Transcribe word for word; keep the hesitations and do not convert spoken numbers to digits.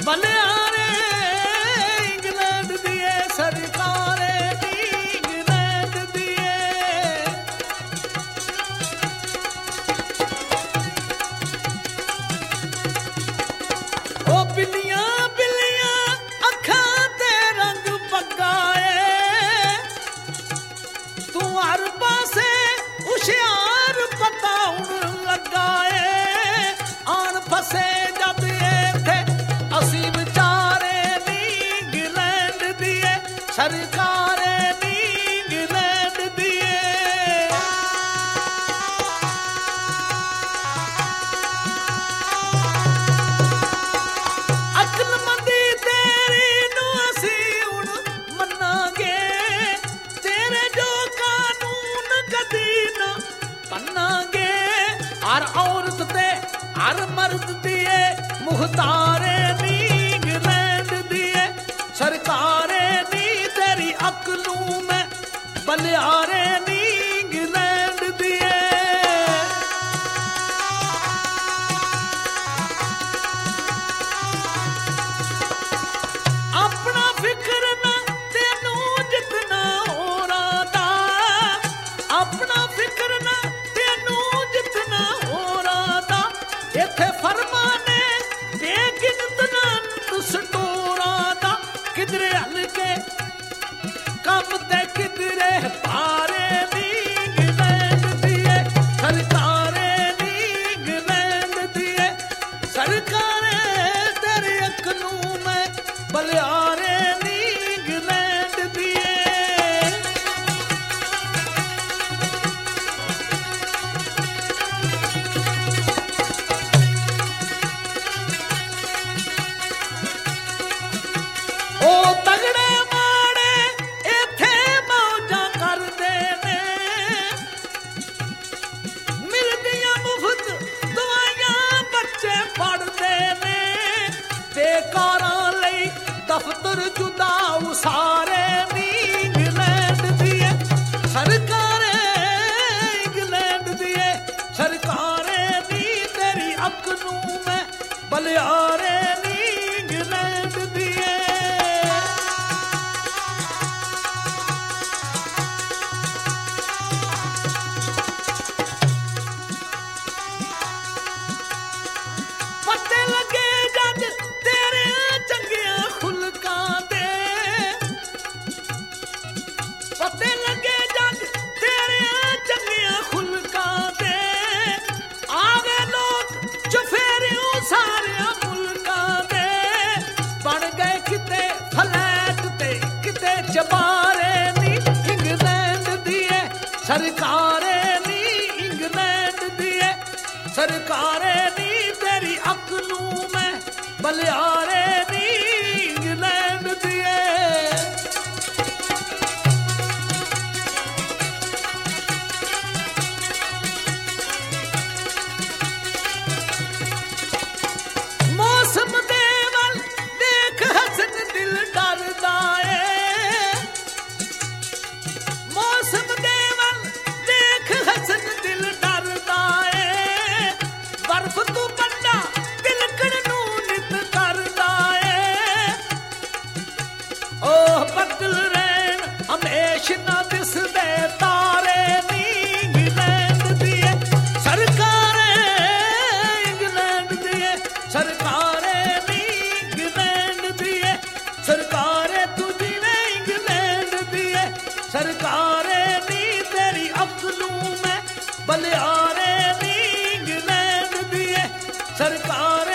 बलियारे England दिए सरकारे England दिए। ओ बिल्लियां बिल्लियां अखां ते रंग पगाए, तू हर पासे हुशियार पताउण लगाए। आन फसे जब इत्थे असी विचारे इंग्लैंड दिए सरकारे इंग्लैंड दिए। अक्लमंदी तेरी नू असी हुण मन्नांगे, तेरे जो कानून कदी ना पन्नांगे। हर औरत ते हर मर्द दिए मुख्तारे इंग्लैंड दिए सरकारे नी तेरी अकलू में बलियारे इंग्लैंड दिए। अपना फिक्र ना तेनू जितना हो रहा, अपना फिक्र ना तेनू जितना हो रहा। इथे फरमाने बेगिनतना दुस्टोरा दा, किधरे हल्के कम ते किधरे पारे इंग्लैंड दिए सरकारे इंग्लैंड दिए सरकारे तेरे अकलू में बलियारे इंग्लैंड दिए। ओ तगड़े माड़े इथे मौजा करदे ने, मिलदियां मुफ्त दवाइयां बच्चे पढ़दे ने। बेकारां लई दफ्तर जुदा उसारे इंग्लैंड दिए सरकारे इंग्लैंड दिए सरकारे नी तेरी अकलू में बलियारे इंग्लैंड दिए। पत्ते लगे जज तेरे चंगियां खुलकां दे, पत्ते लगे जज तेरे चंगियां खुलकां दे। आवे लोग चुफेरियों सारे मुल्कां दे, बन गए किते फ्लैट ते किते चबारे नी इंग्लैंड दिए सरकारे नी इंग्लैंड दिए सरकारे नी तेरी अकलू में बलियारे इंग्लैंड दिए। मौसम देवल देख हसन दिल डरदा है, मौसम देवल देख हसन दिल डरदा है। बर्फ तू बंदा तिलकण नू नित करदा है। ओ बदल रैन हमेशा ना दिसदे तारे इंग्लैंड दिए सरकारे इंग्लैंड दिए सरकारे इंग्लैंड दिए सरकारे तुझी ने इंग्लैंड दिए सरकारे नी तेरी अकलू में बलियारे इंग्लैंड दिए सरकारे